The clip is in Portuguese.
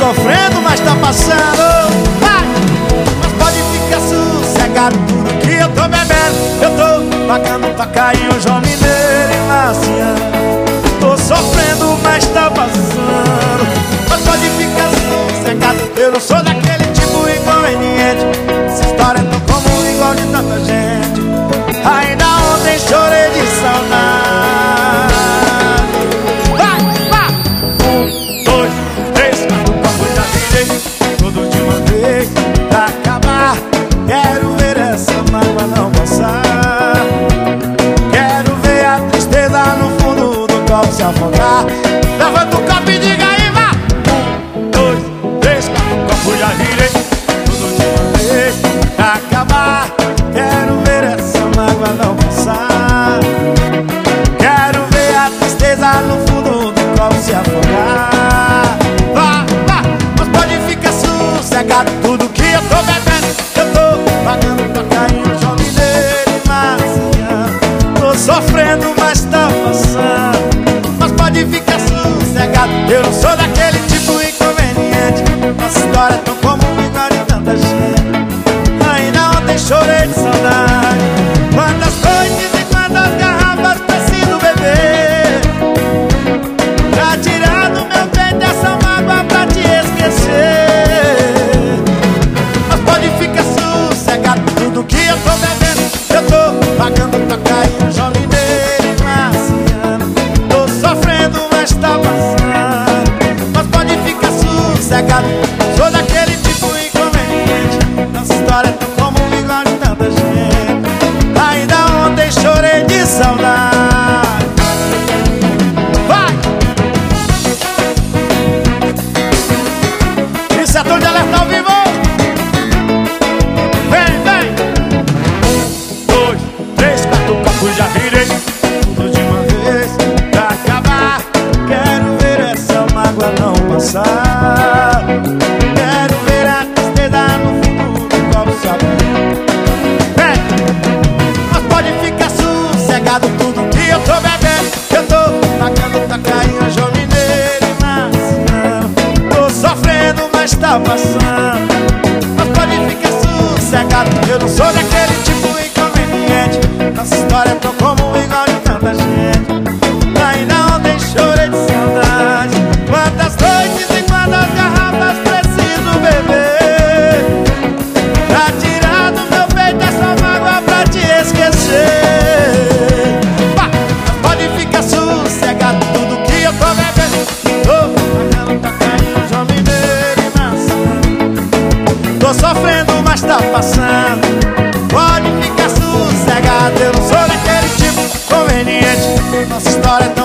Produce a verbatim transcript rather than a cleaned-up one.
sofrendo, mas tá passando. Vai! Mas pode ficar sossegado, tudo que eu tô bebendo. Eu tô pagando pra cair o João Mineiro e Marciano. Tô sofrendo, mas tá passando. Mas pode ficar sossegado, eu não sou daquele tipo inconveniente. Essa história é tão comum, igual de tanta gente. Ainda ontem chorei de saudade. Vai, vai! Um, dois, três, quatro, quatro, já virei tudo de uma vez pra acabar. Quero ver essa mágoa não passar. Quero ver a tristeza no fundo do copo se afogar. Levanta o copo e diga aí, vá! Um, dois, três, quatro, quatro, já virei tudo de uma vez pra acabar. Quero ver essa mágoa não passar. Quero ver a tristeza no fundo do copo se afogar. Vá, vá! Mas pode ficar sossegado, tudo que eu tô bebendo. Eu tô pagando pra cair o João Mineiro e Marciano. Tô sofrendo, mas tá passando. Mas pode ficar sossegado, eu não sou daquele tipo inconveniente. Nossa história é tão comum, igual de tanta gente. Ainda ontem chorei de saudade. Quantas noites e quantas garrafas preciso beber pra tirar do meu peito essa mágoa pra te esquecer. Mas pode ficar sossegado, tudo que eu tô bebendo. Eu tô pagando pra cair o João Mineiro e Marciano. Tô sofrendo, mas tá passando. Mas pode ficar sossegado, sou daquele tipo inconveniente. Nossa história é tão comum, igual de tanta gente. Ainda ontem chorei de saudade. Vai! Isso é tudo de alerta ao vivo. Vem, vem! Um, dois, três, quatro, quatro, já virei tudo de uma vez pra acabar. Quero ver essa mágoa não passar. Quero ver a tristeza no fundo do copo se afogar. Vem! Mas pode ficar sossegado, tudo que eu tô bebendo. Eu tô pagando pra cair o João Mineiro e Marciano. Tô sofrendo, mas tá passando. Mas pode ficar sossegado, eu não sou daquele tipo inconveniente. Nossa história é tão comum, igual de tanta gente. Ainda ontem chorei de saudade. Quantas noites e quantas garrafas preciso beber pra tirar do meu peito essa mágoa pra te esquecer. Pá! Pode ficar sossegado, tudo que eu tô bebendo. Tô pagando pra cair o João Mineiro e Marciano. Tô sofrendo, mas tá passando. Pode ficar sossegado, eu não sou daquele tipo conveniente. Nossa história é tão